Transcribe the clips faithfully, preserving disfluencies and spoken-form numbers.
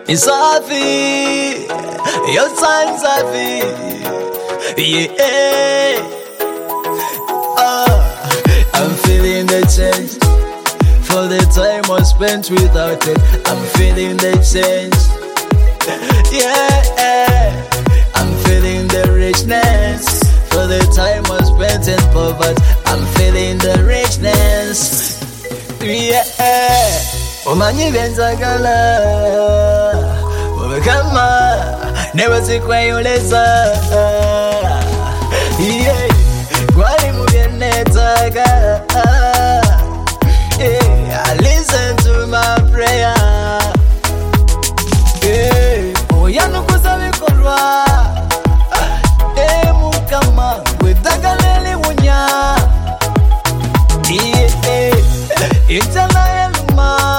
Isafi, your signs Safi, yeah. Oh, I'm feeling the change for the time I spent without it. I'm feeling the change, yeah. I'm feeling the richness for the time I spent in poverty. I'm feeling the richness, yeah. Umanyi benzagala Ubekama Never sikwayoleza Yeah Kwali mubienetaga Yeah I listen to my prayer Yeah Oyanu kusabikolwa Eh mukama Wetagaleli wunya Yeah Itala eluma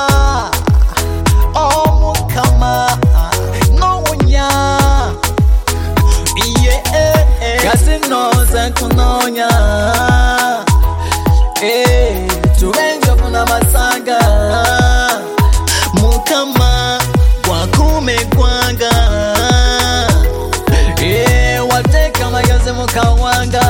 kunonya eh tuwenga kuna masanga mukama wakume kwanga eh wateka magaze mukawanga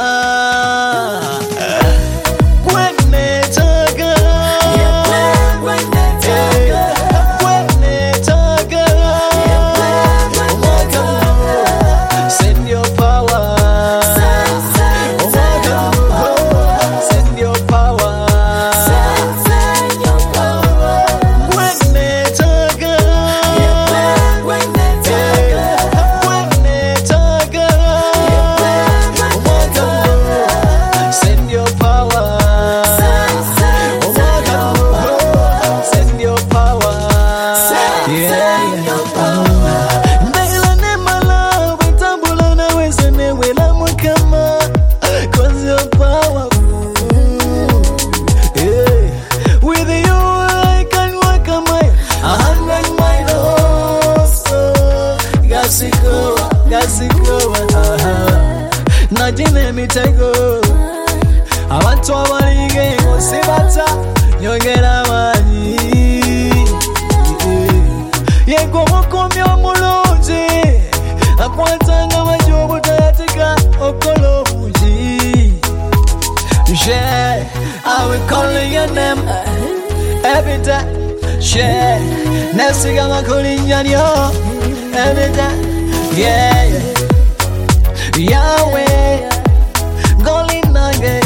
Najine mitego abantu abalige ngosibata nyongera manyi yego mukomyo mulungi akwatanga majobo tayatika okolo buji yeah I will call your name every day yeah nesiga makulinya nyo every day yeah Yahweh, Goli Nange,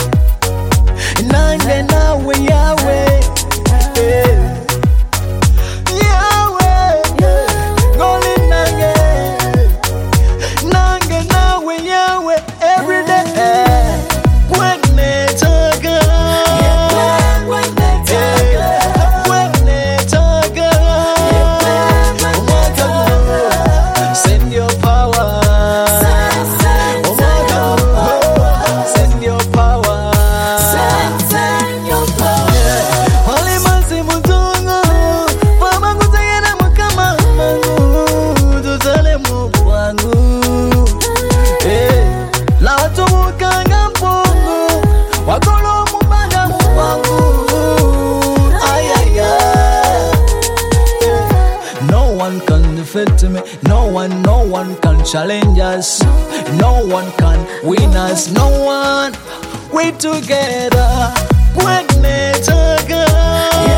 Nange Nawe Yahweh, Yahweh, Goli Nange, Nange Nawe Yahweh, every day. When they talk, when they talk, send your power. To me. No one, no one can challenge us. No one can win us. No one. We together. When they talk.